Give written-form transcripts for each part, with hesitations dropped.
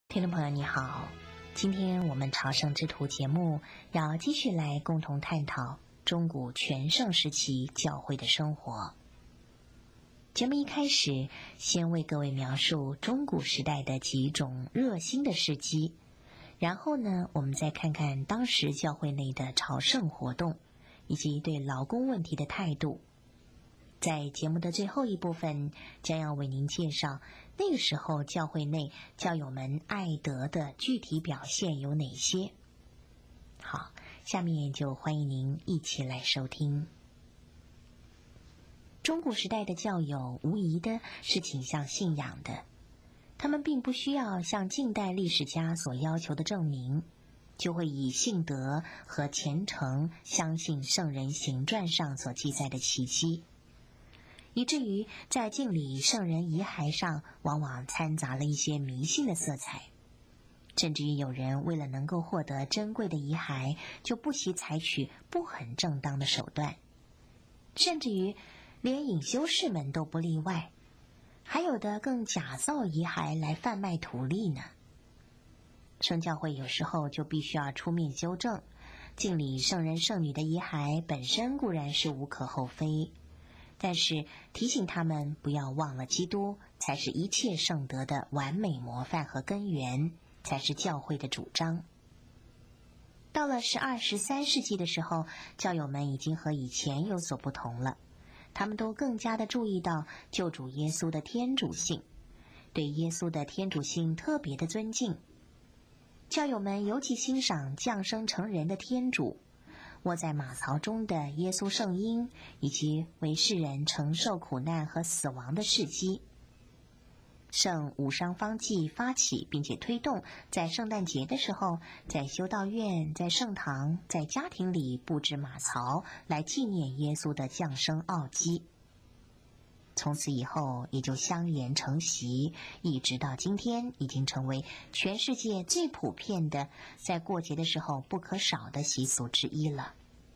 听众朋友你好，今天我们朝圣之途节目要继续来共同探讨中古全盛时期教会的生活。节目一开始，先为各位描述中古时代的几种热心的事迹，然后呢，我们再看看当时教会内的朝圣活动，以及对劳工问题的态度。在节目的最后一部分，将要为您介绍那个时候教会内教友们爱德的具体表现有哪些。好，下面就欢迎您一起来收听。中古时代的教友无疑的是倾向信仰的，他们并不需要像近代历史家所要求的证明，就会以信德和虔诚相信圣人行传上所记载的奇迹，以至于在敬礼圣人遗骸上往往掺杂了一些迷信的色彩，甚至于有人为了能够获得珍贵的遗骸，就不惜采取不很正当的手段，甚至于连隐修士们都不例外，还有的更假造遗骸来贩卖图利呢。圣教会有时候就必须要出面纠正，敬礼圣人圣女的遗骸本身固然是无可厚非，但是提醒他们不要忘了基督才是一切圣德的完美模范和根源，才是教会的主张。到了12、13世纪的时候，教友们已经和以前有所不同了，他们都更加的注意到救主耶稣的天主性，对耶稣的天主性特别的尊敬。教友们尤其欣赏降生成人的天主，卧在马槽中的耶稣圣婴，以及为世人承受苦难和死亡的事迹。圣五伤方济发起并且推动，在圣诞节的时候，在修道院、在圣堂、在家庭里布置马槽，来纪念耶稣的降生奥迹。从此以后也就相沿成习，一直到今天已经成为全世界最普遍的在过节的时候不可少的习俗之一了。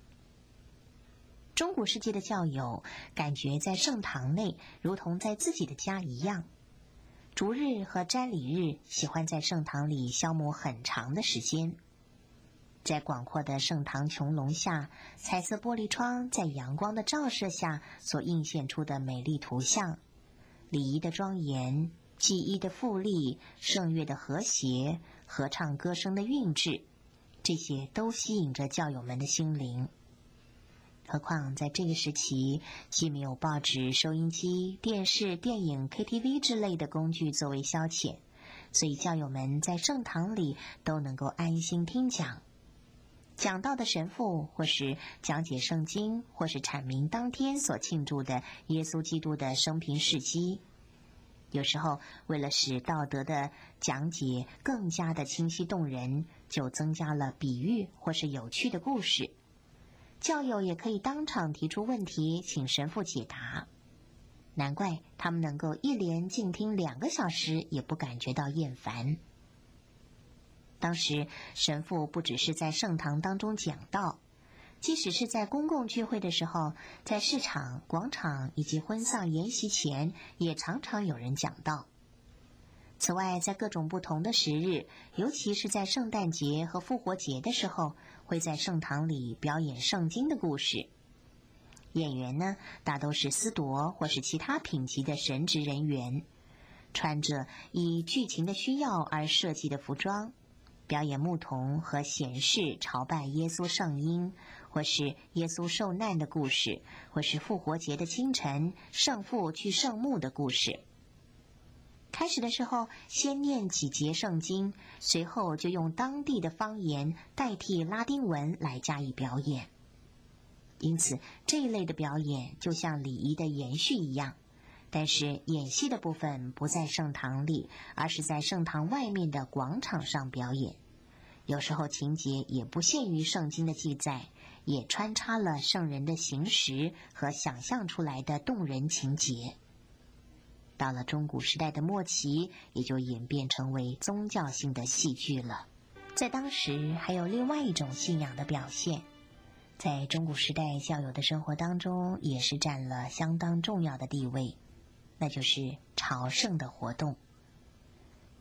中古世纪的教友感觉在圣堂内如同在自己的家一样，主日和瞻礼日喜欢在圣堂里消磨很长的时间，在广阔的圣堂穹隆下，彩色玻璃窗在阳光的照射下所映现出的美丽图像，礼仪的庄严，祭衣的富丽，圣乐的和谐，合唱歌声的韵致，这些都吸引着教友们的心灵。何况在这个时期，既没有报纸、收音机、电视、电影、KTV 之类的工具作为消遣，所以教友们在圣堂里都能够安心听讲。讲道的神父或是讲解圣经，或是阐明当天所庆祝的耶稣基督的生平事迹。有时候为了使道德的讲解更加的清晰动人，就增加了比喻或是有趣的故事。教友也可以当场提出问题，请神父解答。难怪他们能够一连静听2个小时，也不感觉到厌烦。当时神父不只是在圣堂当中讲道，即使是在公共聚会的时候，在市场、广场以及婚丧筵席前，也常常有人讲道。此外，在各种不同的时日，尤其是在圣诞节和复活节的时候，会在圣堂里表演圣经的故事。演员呢，大都是司铎或是其他品级的神职人员，穿着以剧情的需要而设计的服装，表演牧童和显示朝拜耶稣圣婴，或是耶稣受难的故事，或是复活节的清晨圣父去圣墓的故事。开始的时候先念几节圣经，随后就用当地的方言代替拉丁文来加以表演。因此这一类的表演就像礼仪的延续一样，但是演戏的部分不在圣堂里，而是在圣堂外面的广场上表演。有时候情节也不限于圣经的记载，也穿插了圣人的行实和想象出来的动人情节。到了中古时代的末期，也就演变成为宗教性的戏剧了。在当时还有另外一种信仰的表现，在中古时代教友的生活当中也是占了相当重要的地位，那就是朝圣的活动。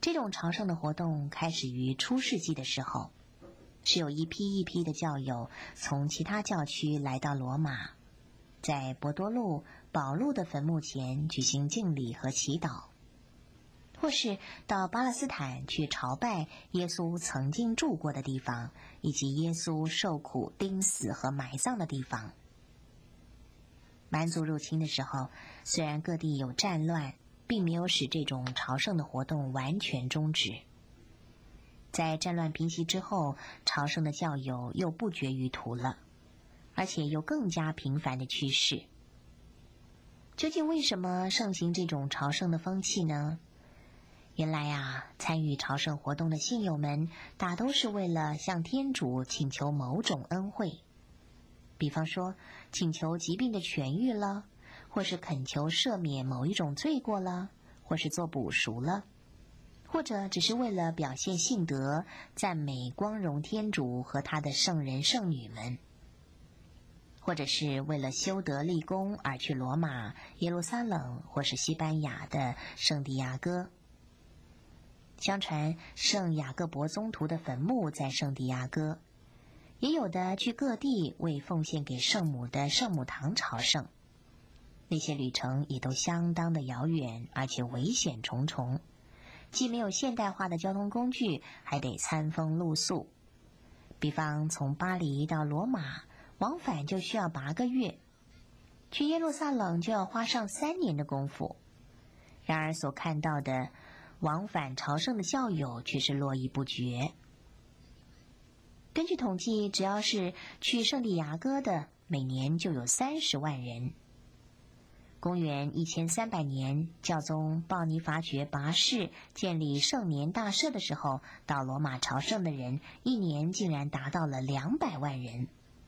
这种朝圣的活动开始于初世纪的时候，是有一批一批的教友从其他教区来到罗马，在伯多禄、保禄的坟墓前举行敬礼和祈祷，或是到巴勒斯坦去朝拜耶稣曾经住过的地方，以及耶稣受苦、钉死和埋葬的地方。蛮族入侵的时候，虽然各地有战乱，并没有使这种朝圣的活动完全终止。在战乱平息之后，朝圣的教友又不绝于途了，而且有更加频繁的趋势。究竟为什么盛行这种朝圣的风气呢？原来啊，参与朝圣活动的信友们大都是为了向天主请求某种恩惠，比方说请求疾病的痊愈了，或是恳求赦免某一种罪过了，或是做补赎了，或者只是为了表现信德，赞美光荣天主和他的圣人圣女们，或者是为了修德立功而去罗马、耶路撒冷或是西班牙的圣地亚哥。相传圣雅各伯宗徒的坟墓在圣地亚哥，也有的去各地为奉献给圣母的圣母堂朝圣。那些旅程也都相当的遥远，而且危险重重，既没有现代化的交通工具，还得餐风露宿。比方从巴黎到罗马，往返就需要8个月，去耶路撒冷就要花上3年的功夫。然而所看到的往返朝圣的教友却是络绎不绝。根据统计，只要是去圣地亚哥的，每年就有30万人。公元1300年，教宗鲍尼法爵拔士建立圣年大赦的时候，到罗马朝圣的人一年竟然达到了200万人。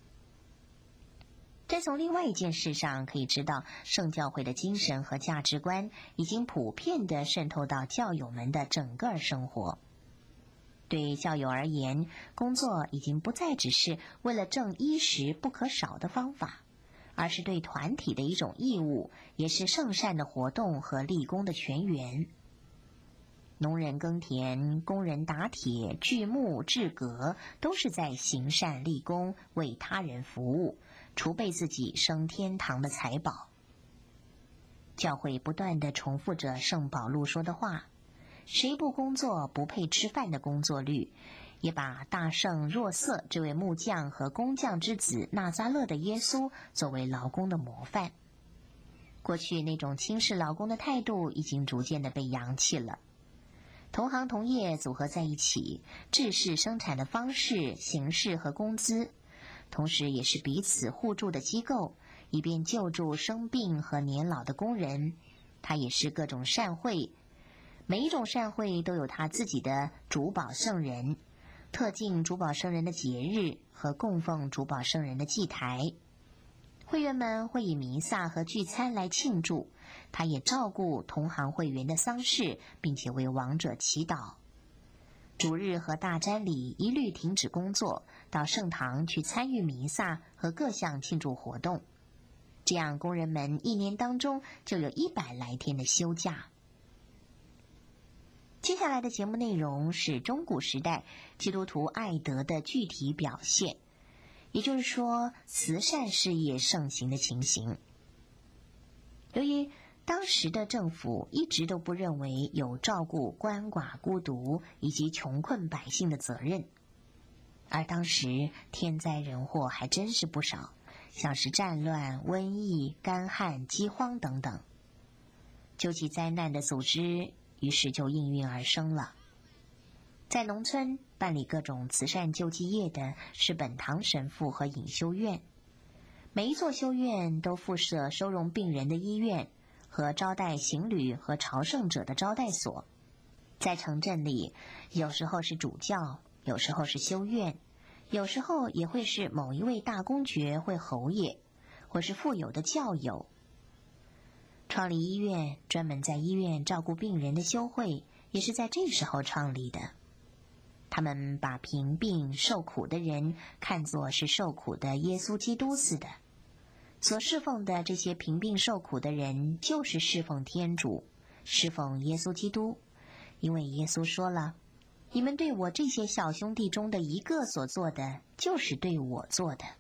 但从另外一件事上可以知道，圣教会的精神和价值观已经普遍地渗透到教友们的整个生活。对教友而言，工作已经不再只是为了挣衣食不可少的方法，而是对团体的一种义务，也是圣善的活动和立功的泉源。农人耕田，工人打铁、锯木、制革，都是在行善立功，为他人服务，储备自己升天堂的财宝。教会不断地重复着圣保禄说的话，谁不工作不配吃饭的工作律，也把大圣若瑟这位木匠和工匠之子纳匝勒的耶稣作为劳工的模范。过去那种轻视劳工的态度已经逐渐的被扬弃了。同行同业组合在一起，制式生产的方式、形式和工资，同时也是彼此互助的机构，以便救助生病和年老的工人。它也是各种善会，每一种善会都有它自己的主保圣人，特敬主保圣人的节日和供奉主保圣人的祭台。会员们会以弥撒和聚餐来庆祝，他也照顾同行会员的丧事，并且为亡者祈祷。主日和大瞻礼一律停止工作，到圣堂去参与弥撒和各项庆祝活动。这样工人们一年当中就有100来天的休假。接下来的节目内容是中古时代基督徒爱德的具体表现，也就是说慈善事业盛行的情形。由于当时的政府一直都不认为有照顾鳏寡孤独以及穷困百姓的责任，而当时天灾人祸还真是不少，像是战乱、瘟疫、干旱、饥荒等等。救济灾难的组织于是就应运而生了。在农村办理各种慈善救济业的是本堂神父和隐修院，每一座修院都附设收容病人的医院和招待行旅和朝圣者的招待所。在城镇里，有时候是主教，有时候是修院，有时候也会是某一位大公爵会侯爷，或是富有的教友。创立医院，专门在医院照顾病人的修会也是在这时候创立的。他们把贫病受苦的人看作是受苦的耶稣基督似的，所侍奉的这些贫病受苦的人就是侍奉天主，侍奉耶稣基督， 因为耶稣说了，你们对我这些小兄弟中的一个所做的，就是对我做的。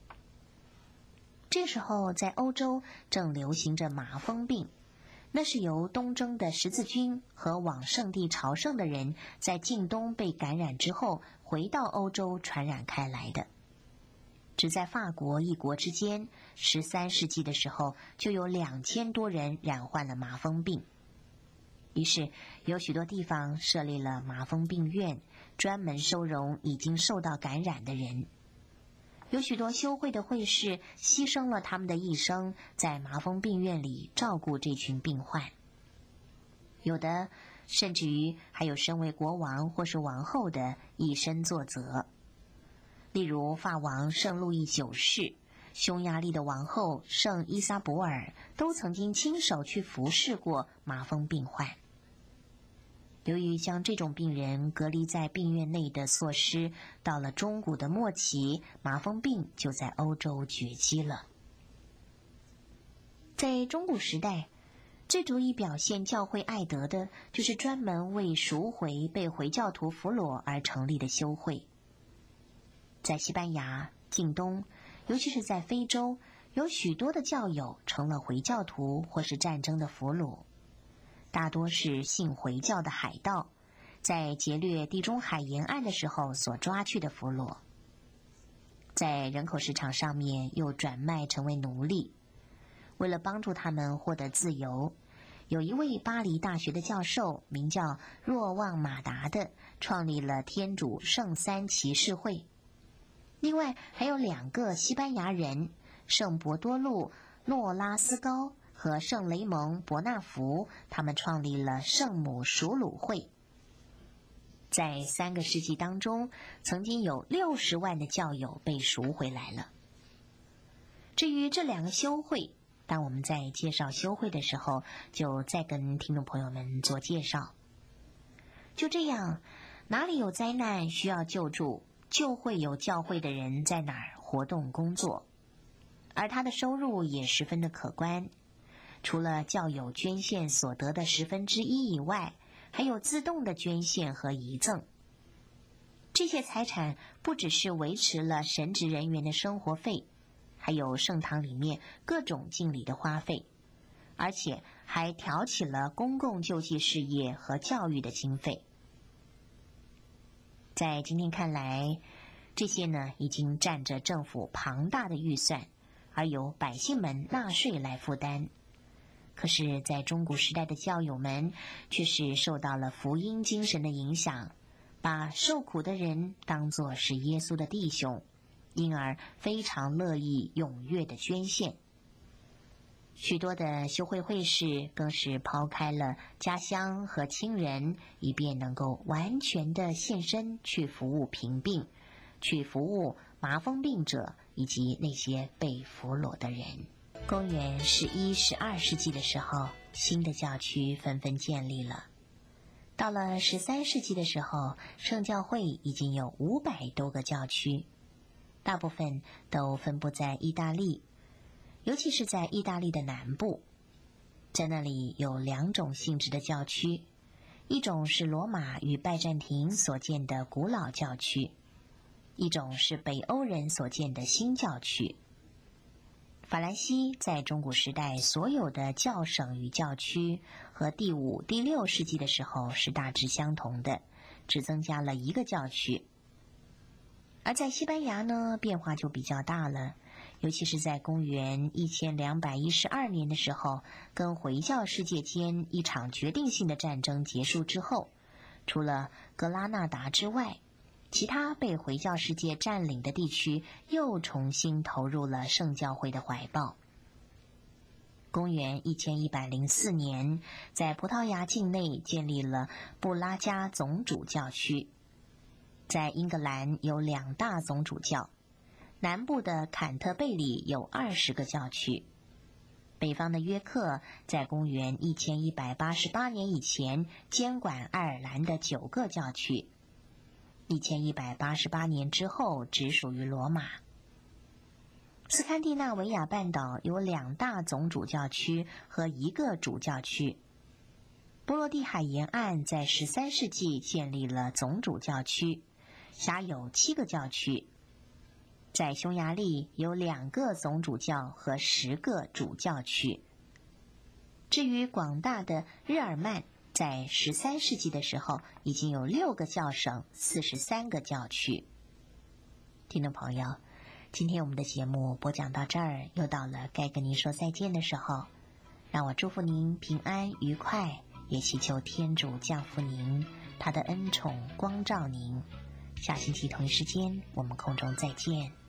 这时候在欧洲正流行着麻风病，那是由东征的十字军和往圣地朝圣的人在近东被感染之后回到欧洲传染开来的。只在法国一国之间，13世纪的时候就有2000多人染患了麻风病。于是有许多地方设立了麻风病院，专门收容已经受到感染的人。有许多修会的会士牺牲了他们的一生，在麻风病院里照顾这群病患。有的甚至于还有身为国王或是王后的以身作则。例如法王圣路易九世、匈牙利的王后圣伊莎伯尔都曾经亲手去服侍过麻风病患。由于像这种病人隔离在病院内的措施，到了中古的末期，麻风病就在欧洲绝迹了。在中古时代，最足以表现教会爱德的，就是专门为赎回被回教徒俘虏而成立的修会。在西班牙、近东，尤其是在非洲，有许多的教友成了回教徒或是战争的俘虏。大多是信回教的海盗，在劫掠地中海沿岸的时候所抓去的俘虏，在人口市场上面又转卖成为奴隶。为了帮助他们获得自由，有一位巴黎大学的教授名叫若望马达的，创立了天主圣三骑士会。另外还有2个西班牙人，圣伯多禄诺拉斯高和圣雷蒙伯纳福，他们创立了圣母赎掳会。在3个世纪当中，曾经有60万的教友被赎回来了。至于这2个修会，当我们在介绍修会的时候，就再跟听众朋友们做介绍。就这样，哪里有灾难需要救助，就会有教会的人在哪儿活动工作，而他的收入也十分的可观。除了教友捐献所得的1/10以外，还有自动的捐献和遗赠。这些财产不只是维持了神职人员的生活费，还有圣堂里面各种敬礼的花费，而且还挑起了公共救济事业和教育的经费。在今天看来，这些呢已经占着政府庞大的预算，而由百姓们纳税来负担。可是在中古时代的教友们却是受到了福音精神的影响，把受苦的人当作是耶稣的弟兄，因而非常乐意踊跃的捐献。许多的修会会士更是抛开了家乡和亲人，以便能够完全的献身去服务贫病，去服务麻风病者以及那些被俘虏的人。公元11、12世纪的时候，新的教区纷纷建立了。到了13世纪的时候，圣教会已经有500多个教区，大部分都分布在意大利，尤其是在意大利的南部。在那里有2种性质的教区，一种是罗马与拜占庭所建的古老教区，一种是北欧人所建的新教区。法兰西在中古时代所有的教省与教区和第5、第6世纪的时候是大致相同的，只增加了1个教区。而在西班牙呢，变化就比较大了，尤其是在公元1212年的时候，跟回教世界间一场决定性的战争结束之后，除了格拉纳达之外，其他被回教世界占领的地区又重新投入了圣教会的怀抱。公元1104年，在葡萄牙境内建立了布拉加总主教区。在英格兰有2大总主教，南部的坎特贝里有20个教区，北方的约克在公元1188年以前监管爱尔兰的9个教区，1188年之后只属于罗马。斯堪的纳维亚半岛有2大总主教区和1个主教区， 波罗的海沿岸在13世纪建立了总主教区，辖有7个教区。在匈牙利有2个总主教和10个主教区。至于广大的日耳曼，在13世纪的时候已经有6个教省，43个教区。听众朋友，今天我们的节目播讲到这儿，又到了该跟您说再见的时候，让我祝福您平安愉快，也祈求天主降福您，他的恩宠光照您。下星期同一时间我们空中再见。